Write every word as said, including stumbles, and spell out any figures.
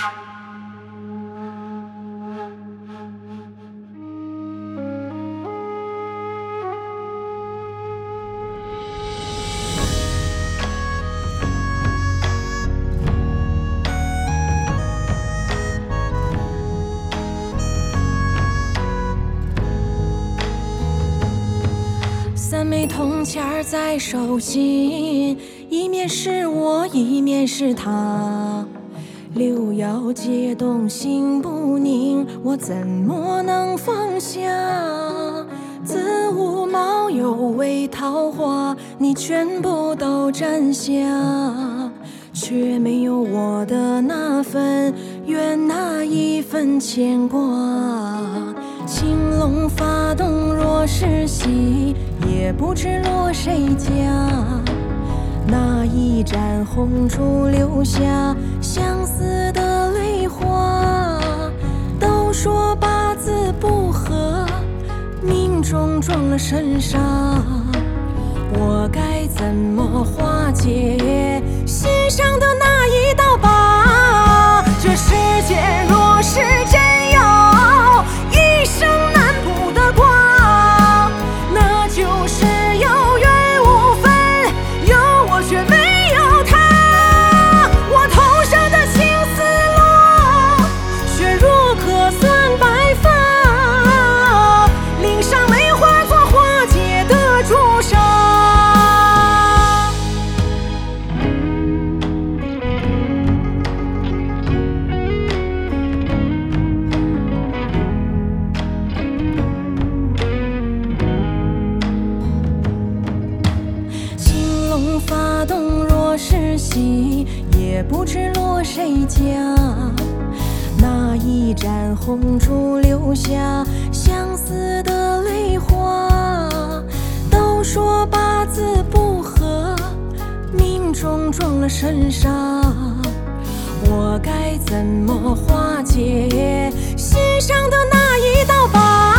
三枚铜钱儿在手心，一面是我，一面是他。六爻解冻心不宁，我怎么能放下？子午卯酉为桃花，你全部都占下，却没有我的那份缘，那一份牵挂。青龙发动若是喜，也不知落谁家。那一盏红烛留下相思的泪花。都说八字不合，命中撞了身上，我该怎么化解心上的那一道疤？这世间若是真有一生难卜的卦，那就是有缘无分，有我却没有他。我头上的青丝落，却若可算白发，岭上梅花做化解的朱砂。发动若是喜，也不知落谁家。那一盏红烛留下相思的泪花。都说八字不合，命中撞了身上，我该怎么化解心上的那一道疤？